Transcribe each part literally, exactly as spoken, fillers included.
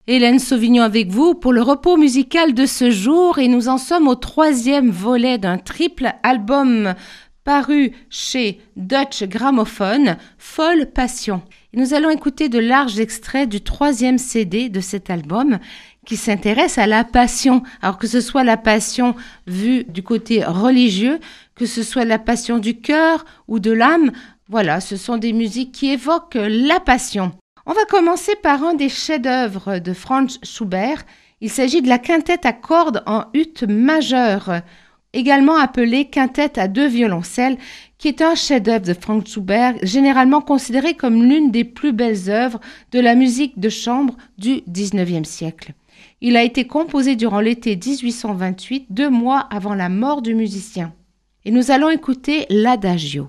Hélène Sauvignon avec vous pour le repos musical de ce jour et nous en sommes au troisième volet d'un triple album paru chez Dutch Gramophone, Folle Passion. Et nous allons écouter de larges extraits du troisième C D de cet album qui s'intéresse à la passion. Alors que ce soit la passion vue du côté religieux, que ce soit la passion du cœur ou de l'âme, voilà, ce sont des musiques qui évoquent la passion. On va commencer par un des chefs-d'œuvre de Franz Schubert. Il s'agit de la quintette à cordes en ut majeur, également appelée quintette à deux violoncelles, qui est un chef-d'œuvre de Franz Schubert, généralement considéré comme l'une des plus belles œuvres de la musique de chambre du dix-neuvième siècle. Il a été composé durant l'été dix-huit cent vingt-huit, deux mois avant la mort du musicien. Et nous allons écouter l'Adagio.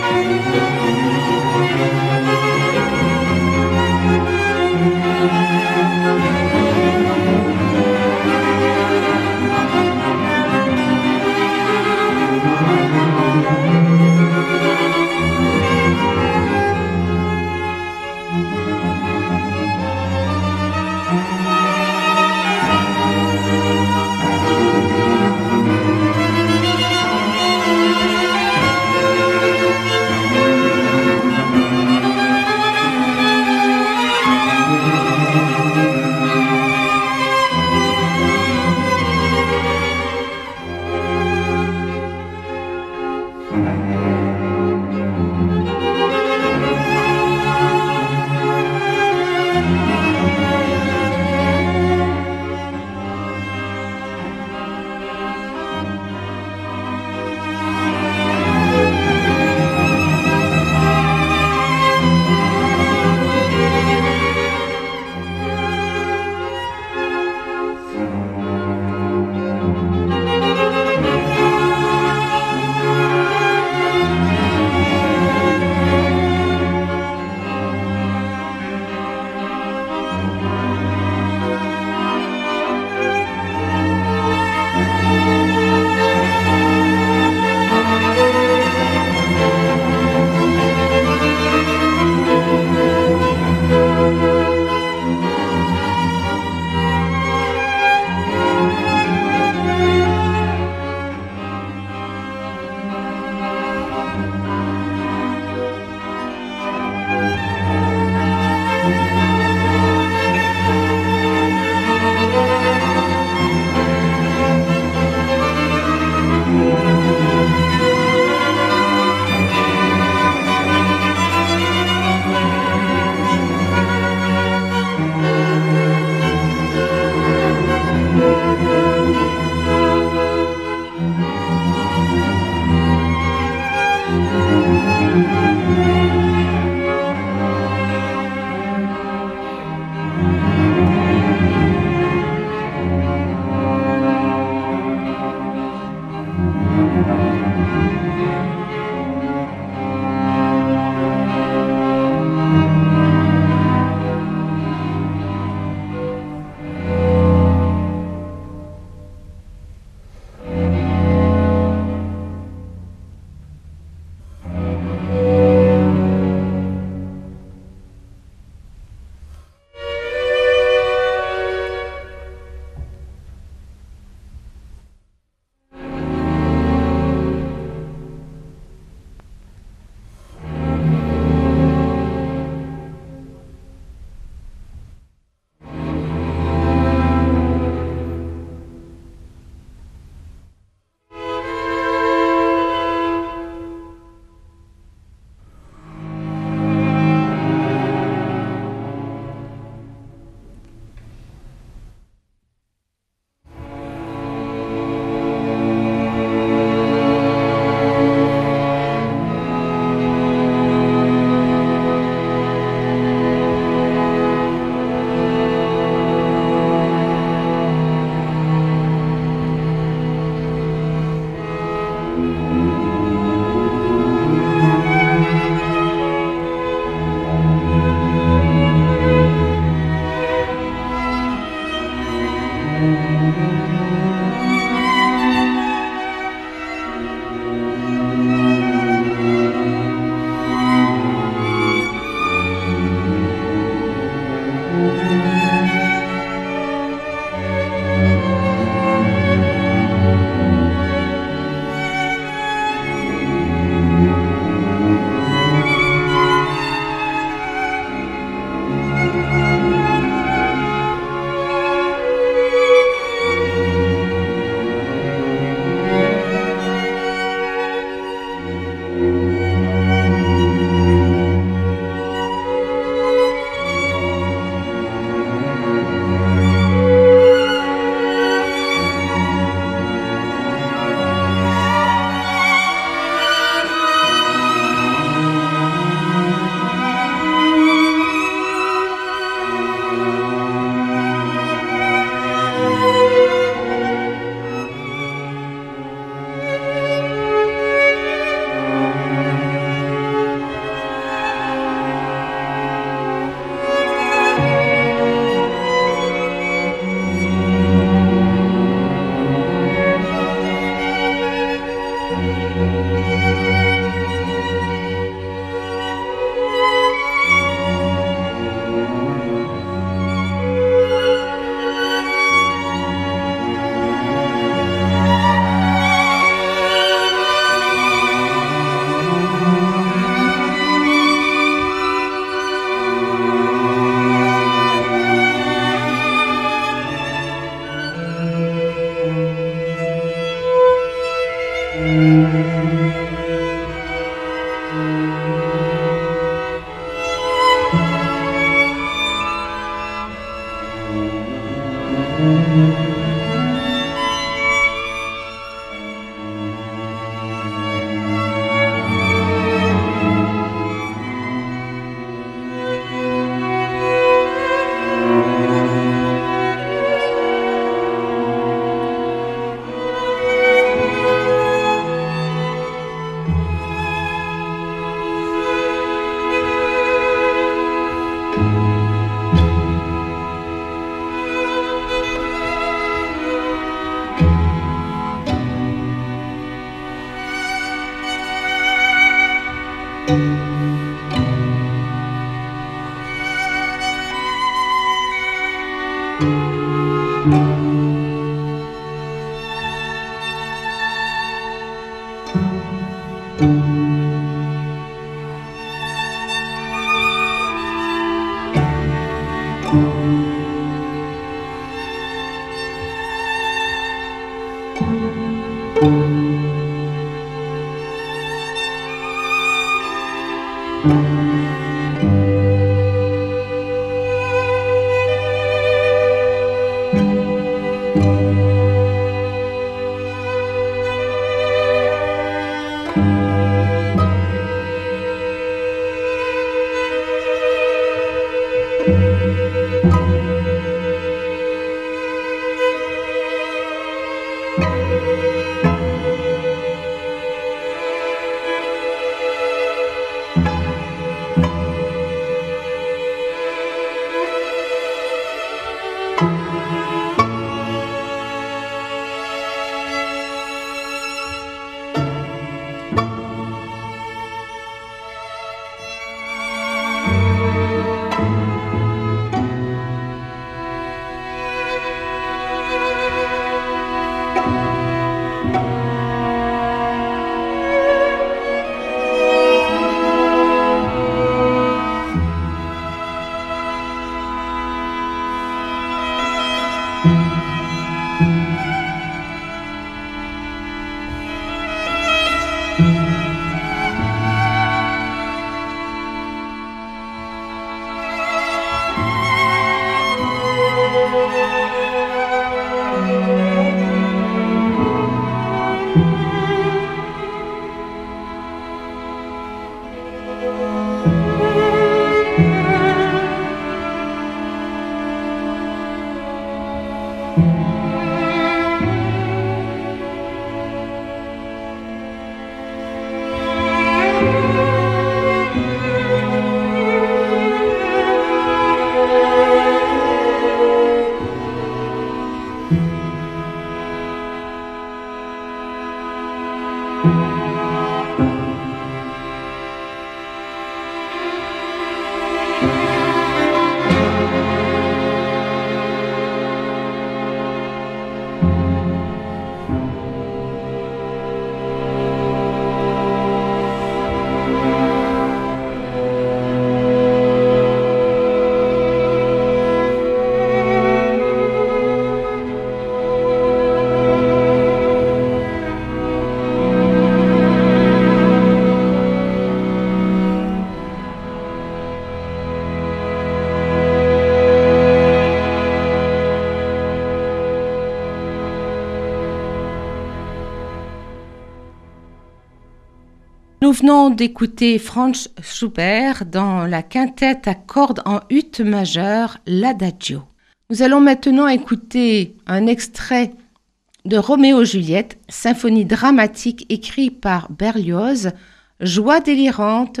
Nous venons d'écouter Franz Schubert dans la quintette à cordes en ut majeur, l'Adagio. Nous allons maintenant écouter un extrait de Roméo-Juliette, symphonie dramatique écrite par Berlioz, joie délirante,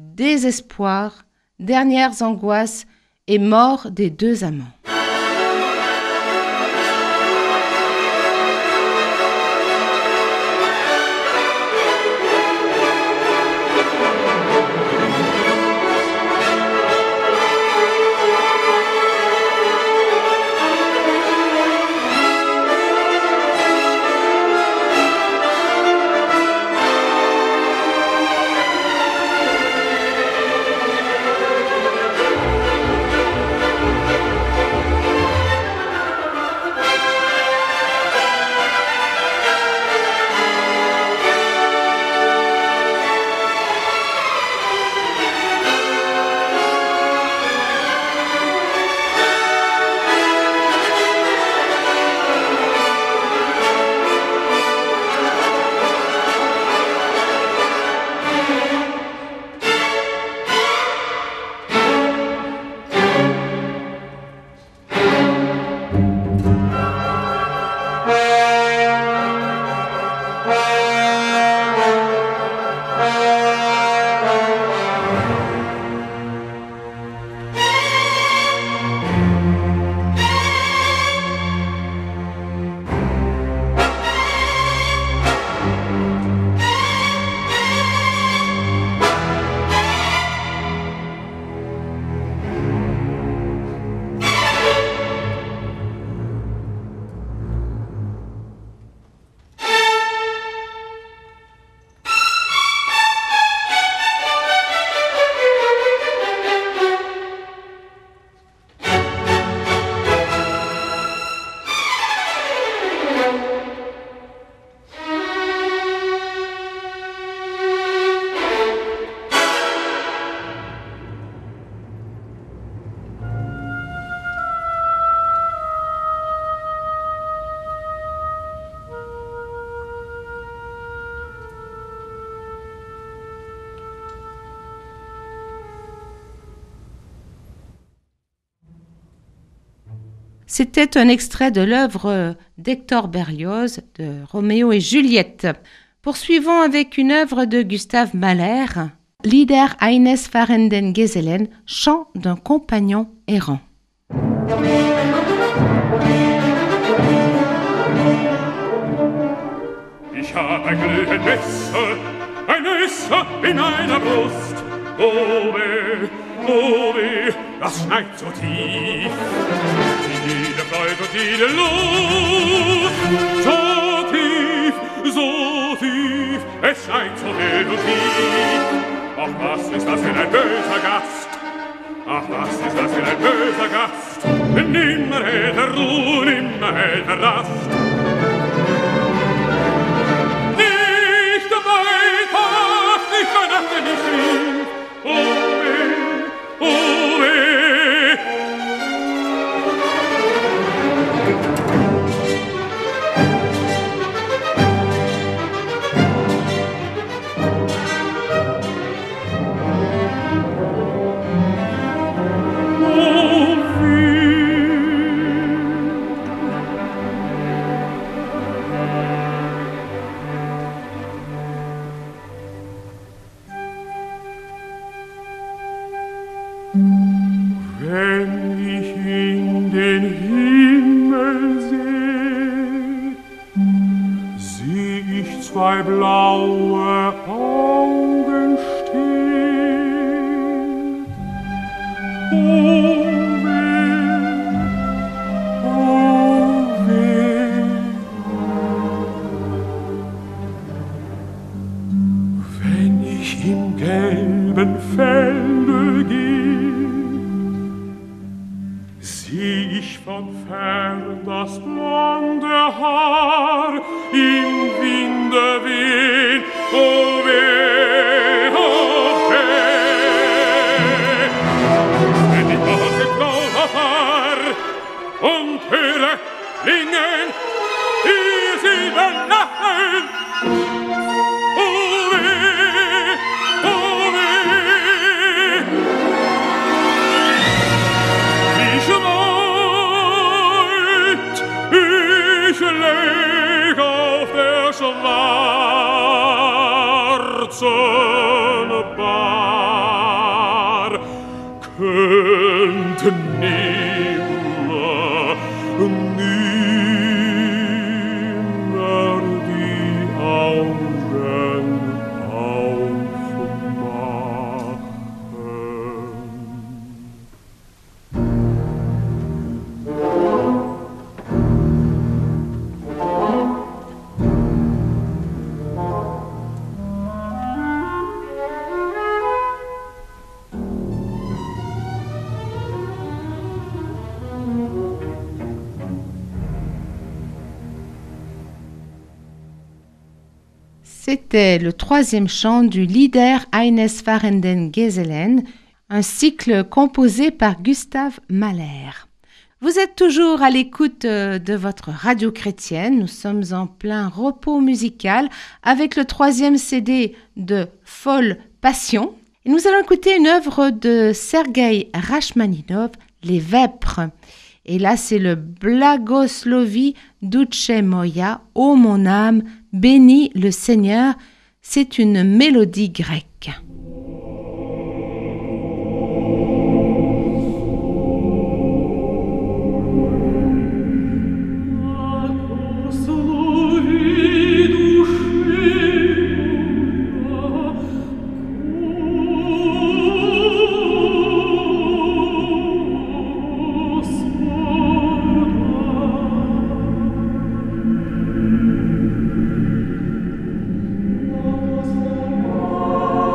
désespoir, dernières angoisses et mort des deux amants. Thank C'était un extrait de l'œuvre d'Hector Berlioz de Roméo et Juliette. Poursuivons avec une œuvre de Gustav Mahler, Lieder eines fahrenden Gesellen, chant d'un compagnon errant. Ich hab ein glühend Messer, ein Messer in meiner Brust. Oh weh, oh weh, das schneit so tief. Jede Freude und jede Lust. So tief, so tief, es schneit so hell und tief. Ach, was ist das für ein böser Gast? Ach, was ist das für ein böser Gast? Nimmer hält er Ruhe, nimmer hält er Rast. Nicht weiter, nicht vernachte, nicht rief. Oh weh, oh weh. Wenn ich in den Himmel seh, sieh ich zwei blaue Augen stehen. Oh weh, oh weh. Wenn ich im gelben Felde geh, sieh ich von fern das blonde Haar im Winde wehen. Oh weh, oh weh. Wenn ich aus dem Blau fahr und höre klingen die Silben lachen. Oh weh, oh weh. Ich wollt, ich leg auf der schwarzen Bar, könnt nimmer, nimmer die Augen aufmachen. C'était le troisième chant du Lieder eines fahrenden Gesellen, un cycle composé par Gustav Mahler. Vous êtes toujours à l'écoute de votre radio chrétienne. Nous sommes en plein repos musical avec le troisième C D de Folle Passion. Et nous allons écouter une œuvre de Sergueï Rachmaninov, Les Vêpres. Et là, c'est le Blagoslovi Duce Moya, ô mon âme, bénis le Seigneur. C'est une mélodie grecque. Oh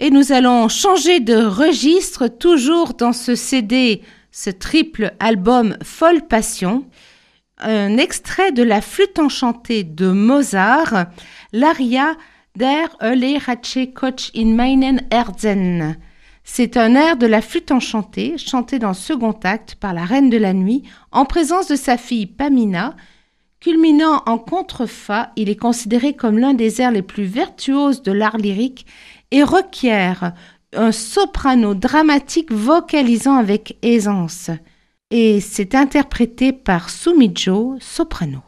Et nous allons changer de registre, toujours dans ce C D, ce triple album Folle Passion. Un extrait de la flûte enchantée de Mozart, l'aria Der Öle Ratche Koch in meinen Herzen. C'est un air de la flûte enchantée, chanté dans le second acte par la Reine de la Nuit, en présence de sa fille Pamina. Culminant en contre-fa, il est considéré comme l'un des airs les plus virtuoses de l'art lyrique et requiert un soprano dramatique vocalisant avec aisance. Et c'est interprété par Sumijo, soprano.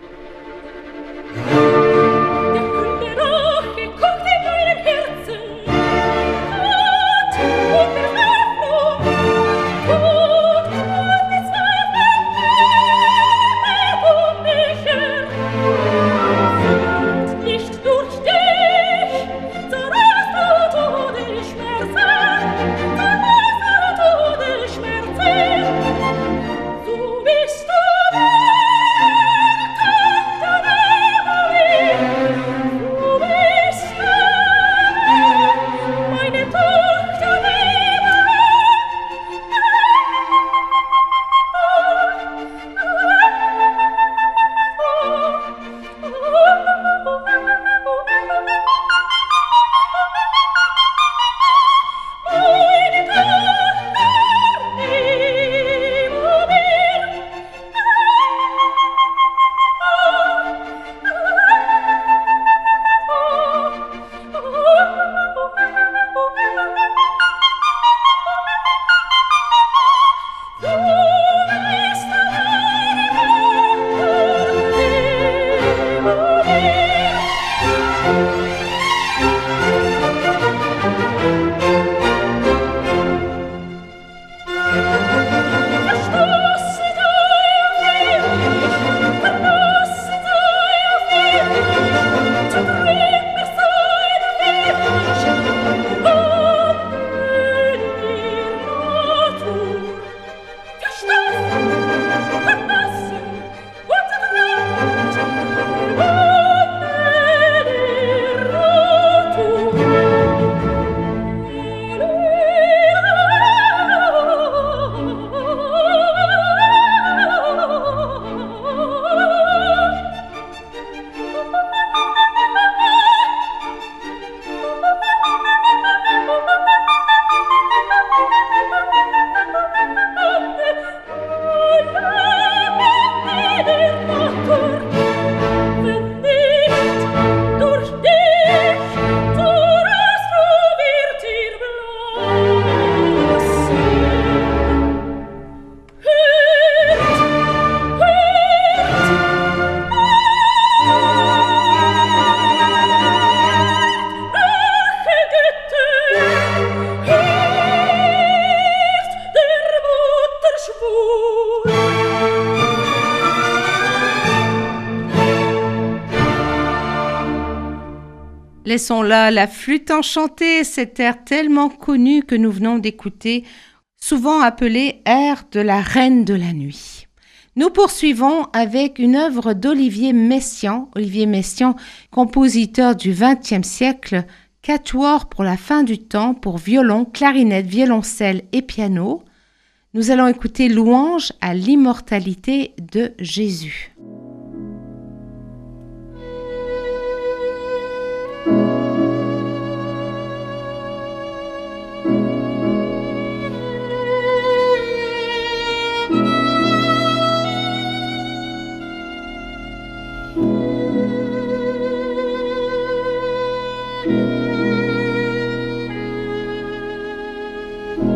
Laissons là la flûte enchantée, cet air tellement connu que nous venons d'écouter, souvent appelé air de la Reine de la Nuit. Nous poursuivons avec une œuvre d'Olivier Messiaen, Olivier Messiaen, compositeur du vingtième siècle, quatuor pour la fin du temps pour violon, clarinette, violoncelle et piano. Nous allons écouter Louange à l'immortalité de Jésus.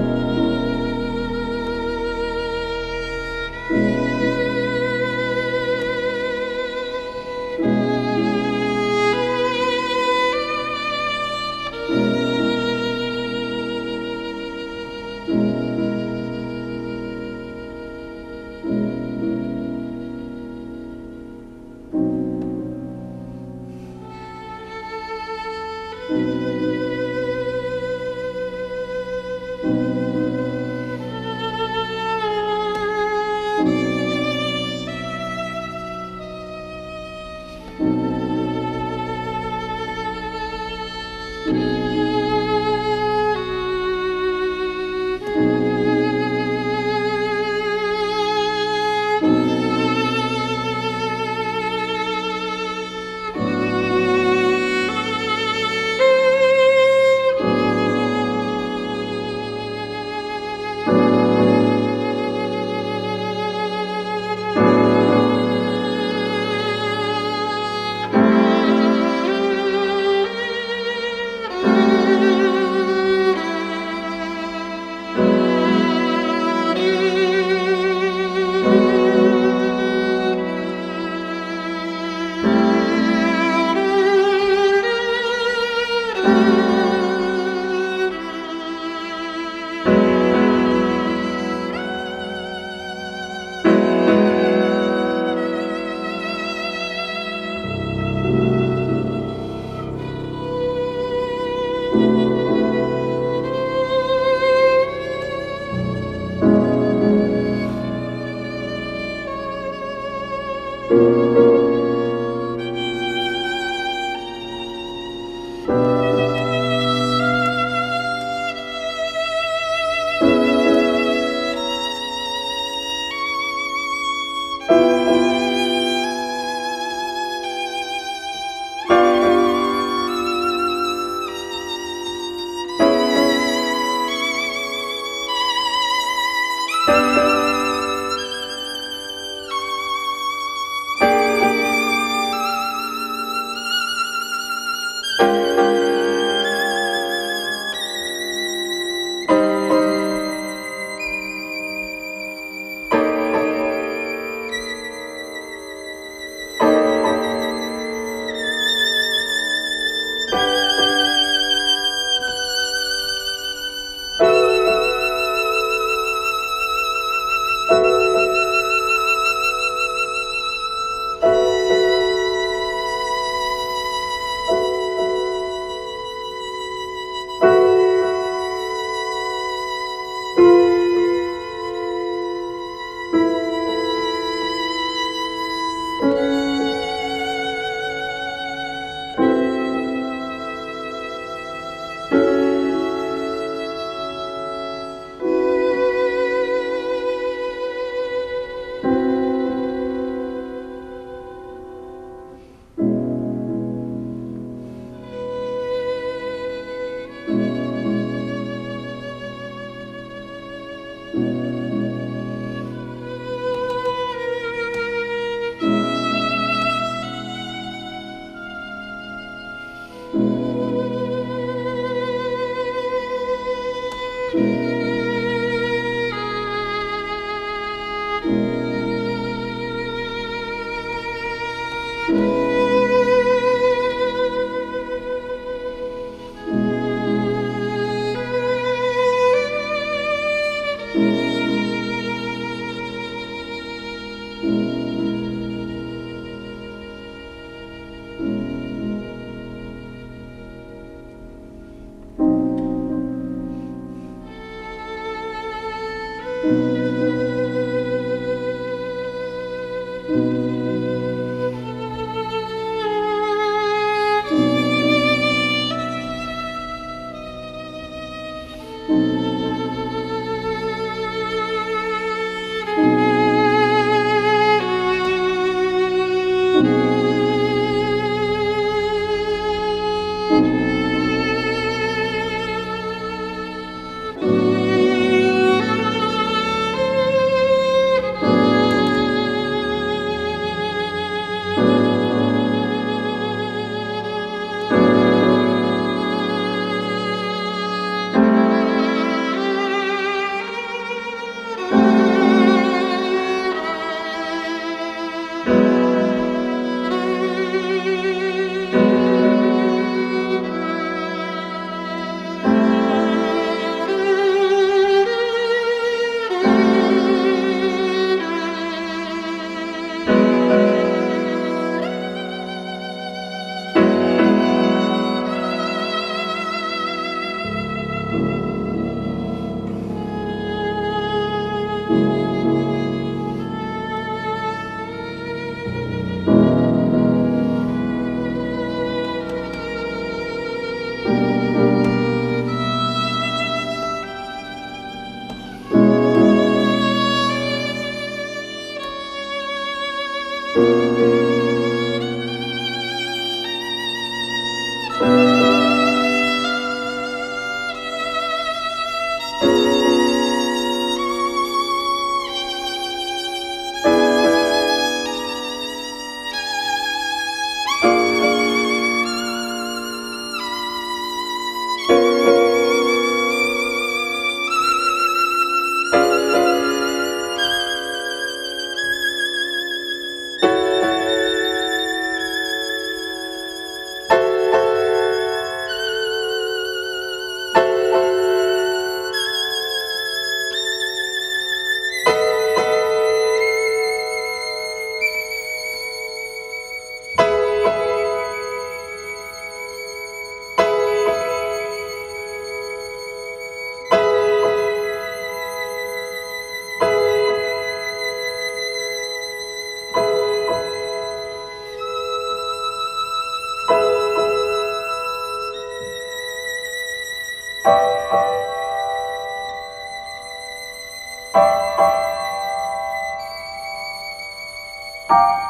Thank you.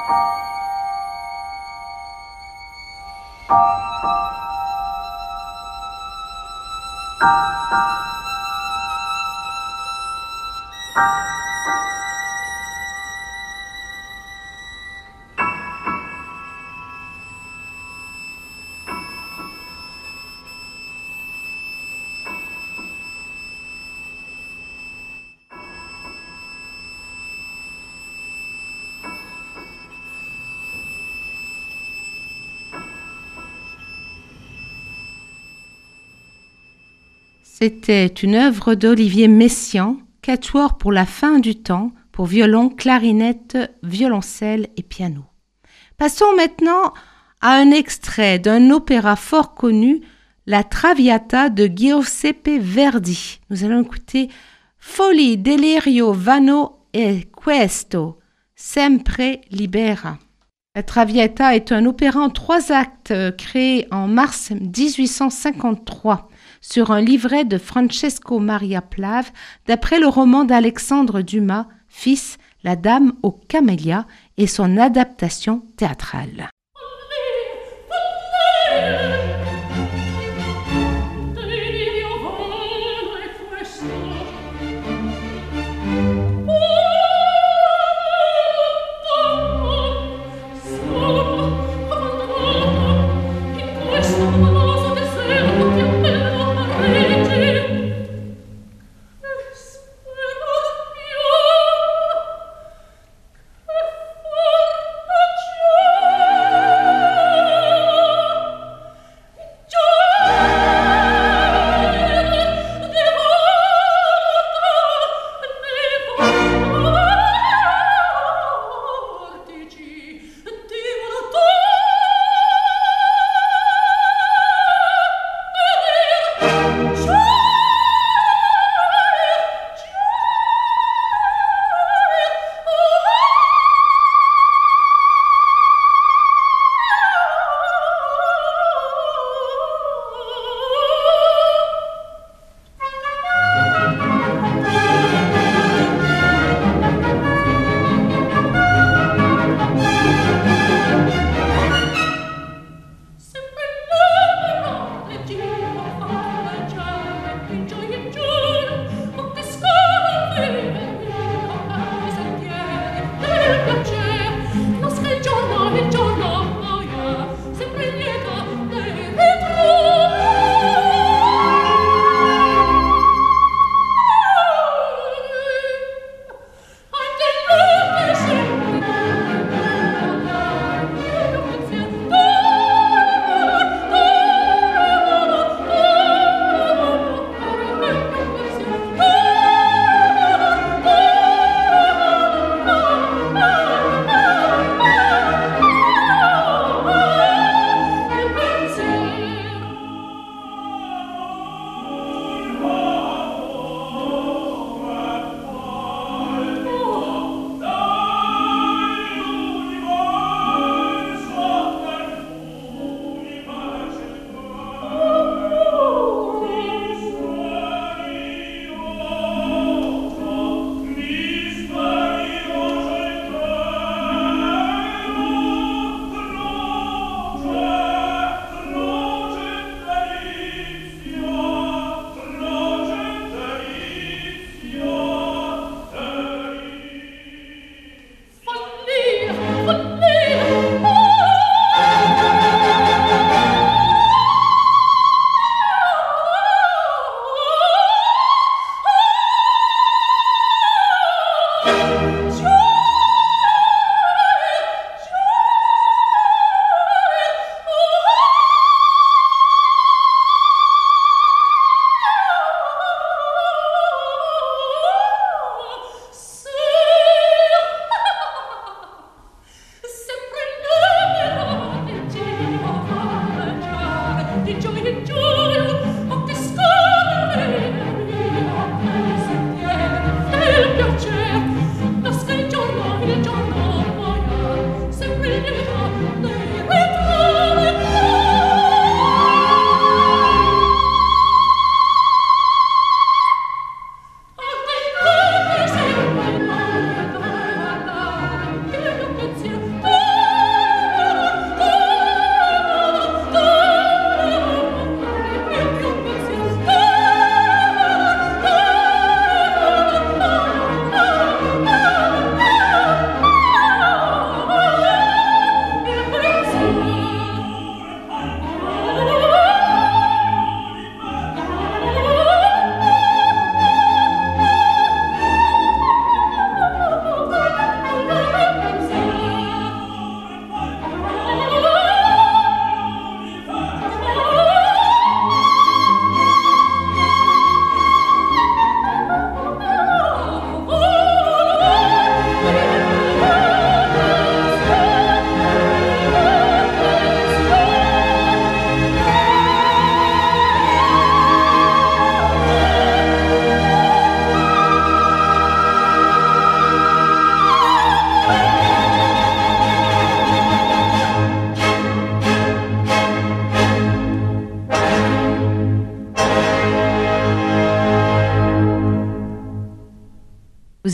C'était une œuvre d'Olivier Messiaen, quatuor pour la fin du temps, pour violon, clarinette, violoncelle et piano. Passons maintenant à un extrait d'un opéra fort connu, La Traviata de Giuseppe Verdi. Nous allons écouter Folli, delirio, vano e questo, sempre libera. La Traviata est un opéra en trois actes créé en mars dix-huit cent cinquante-trois sur un livret de Francesco Maria Plave d'après le roman d'Alexandre Dumas, Fils, La Dame aux Camélias et son adaptation théâtrale. Thank you.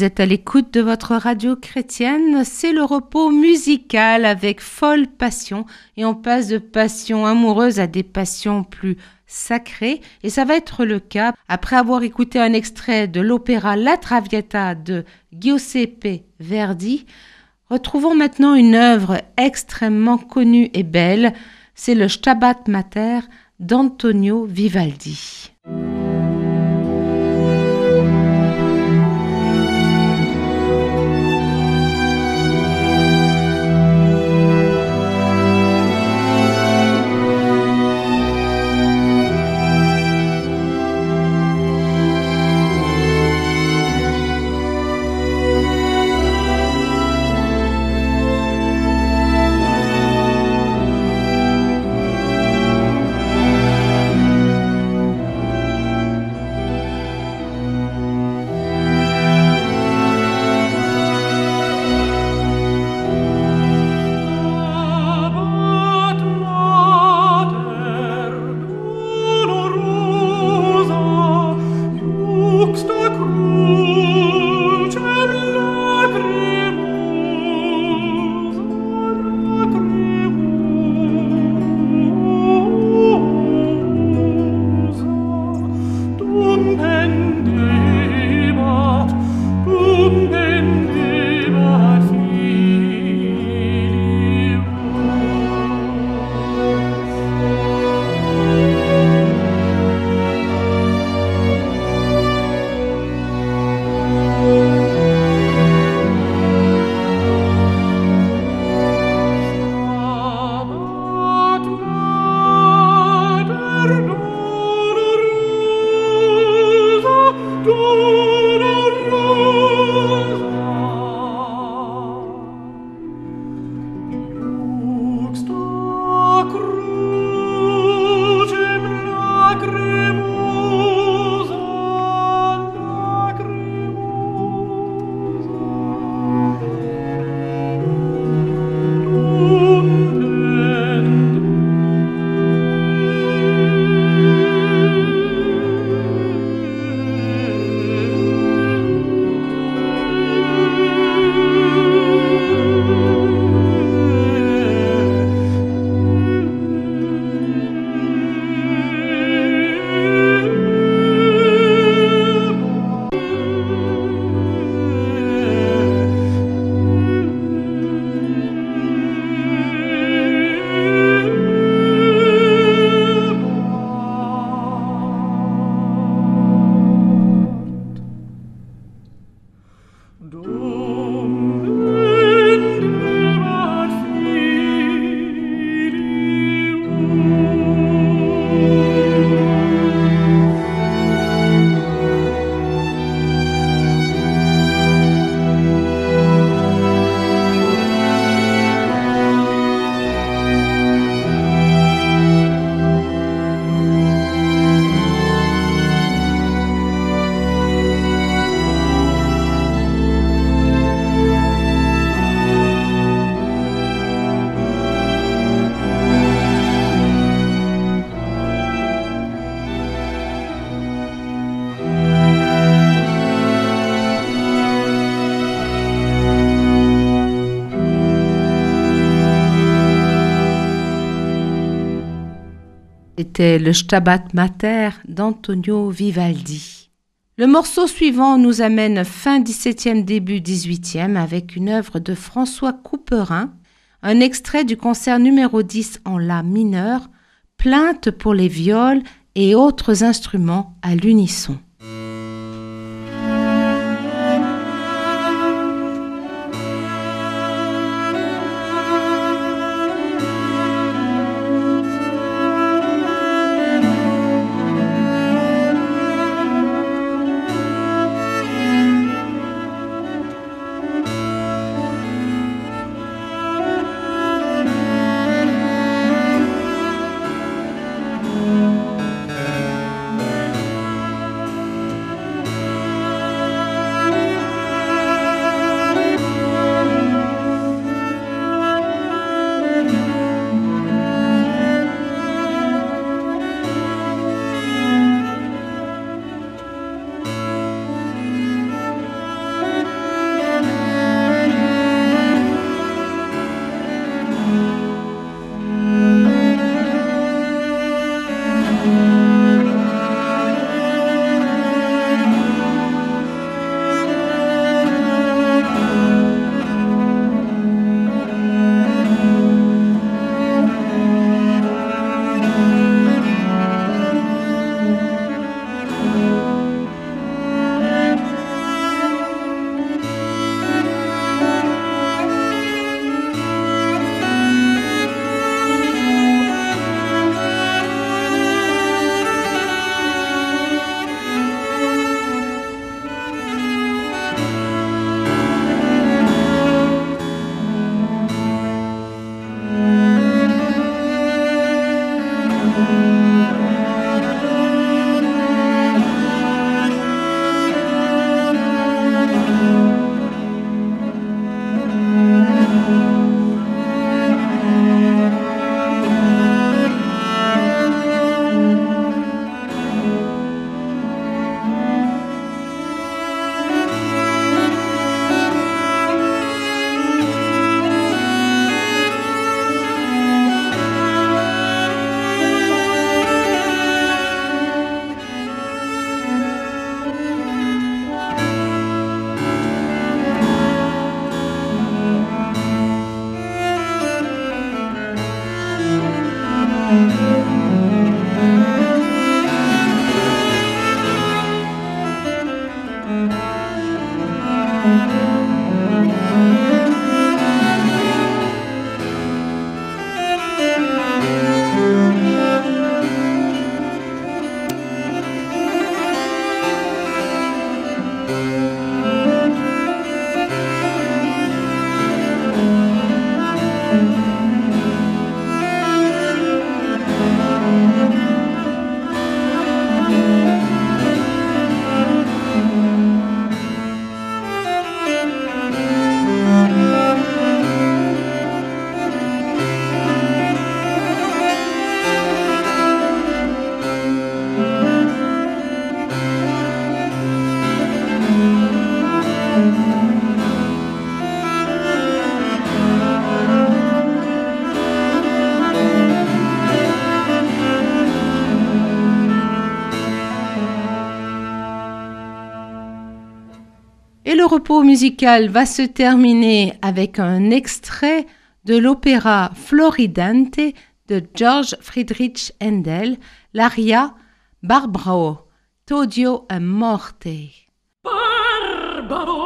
Vous êtes à l'écoute de votre radio chrétienne, c'est le repos musical avec folle passion et on passe de passion amoureuse à des passions plus sacrées et ça va être le cas après avoir écouté un extrait de l'opéra La Traviata de Giuseppe Verdi. Retrouvons maintenant une œuvre extrêmement connue et belle, c'est le Stabat Mater d'Antonio Vivaldi. C'était le Stabat Mater d'Antonio Vivaldi. Le morceau suivant nous amène fin dix-septième, début dix-huitième avec une œuvre de François Couperin, un extrait du concert numéro dix en La mineur, plainte pour les viols et autres instruments à l'unisson. repos musical va se terminer avec un extrait de l'opéra Floridante de Georg Friedrich Händel, l'aria Barbaro, T'odio a morte. Barbaro!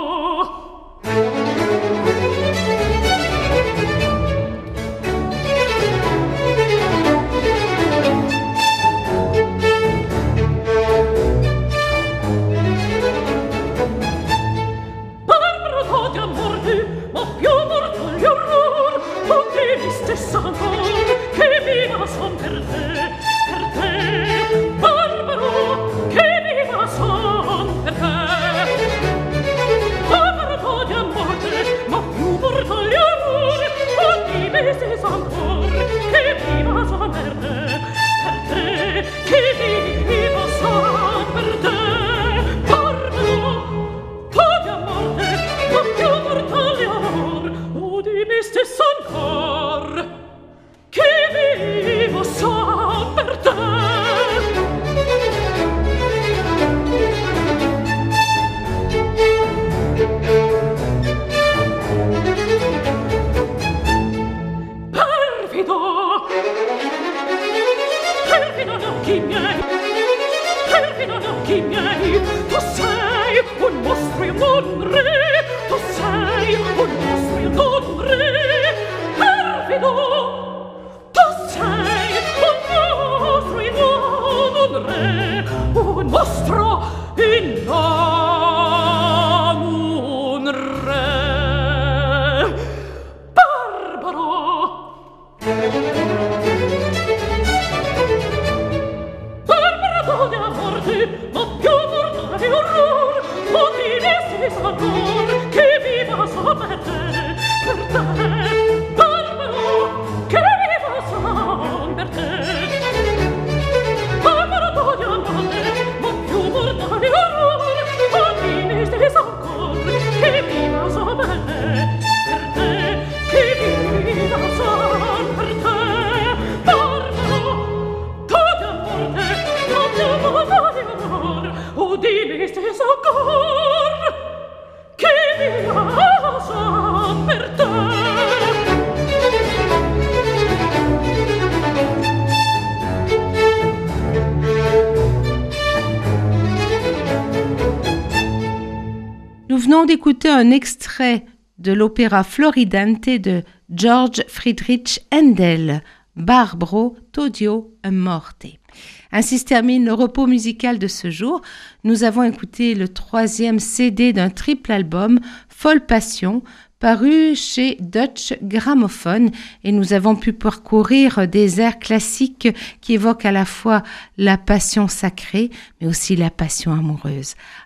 Nous venons d'écouter un extrait de l'opéra Floridante de Georg Friedrich Händel, Barbaro, T'odio a morte. Ainsi se termine le repos musical de ce jour. Nous avons écouté le troisième C D d'un triple album, Folle Passion, paru chez Deutsche Grammophon, et nous avons pu parcourir des airs classiques qui évoquent à la fois la passion sacrée, mais aussi la passion amoureuse.